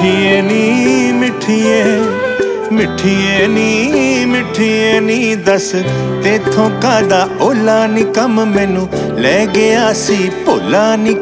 ਮਿੱਠੀਏ ਨੀ ਮਿੱਠੀਏ, ਮਿੱਠੀਏ ਨੀ ਮਿੱਠੀਏ ਨੀ ਦਸ ਤੇਥੋਂ ਕਾਦਾ ਓਲਾ ਨੀ ਕੰਮ ਮੈਨੂੰ ਲੈ ਗਿਆ ਸੀ ਭੋਲਾ ਨੀ